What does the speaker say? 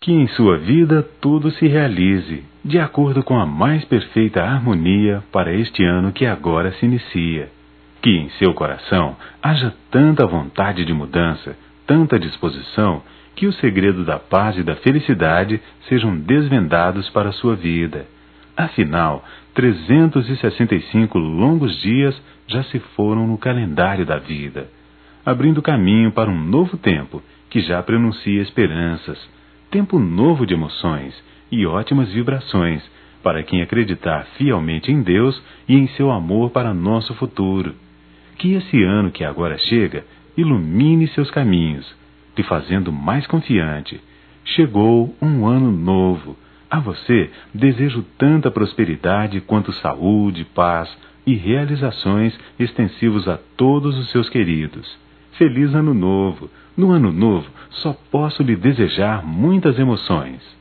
Que em sua vida tudo se realize, de acordo com a mais perfeita harmonia para este ano que agora se inicia. Que em seu coração haja tanta vontade de mudança, tanta disposição, que o segredo da paz e da felicidade sejam desvendados para a sua vida. Afinal, 365 longos dias já se foram no calendário da vida, abrindo caminho para um novo tempo que já prenuncia esperanças, tempo novo de emoções e ótimas vibrações para quem acreditar fielmente em Deus e em seu amor para nosso futuro. Que esse ano que agora chega ilumine seus caminhos, lhe fazendo mais confiante. Chegou um ano novo. A você desejo tanta prosperidade quanto saúde, paz e realizações extensivos a todos os seus queridos. Feliz Ano Novo! No Ano Novo só posso lhe desejar muitas emoções.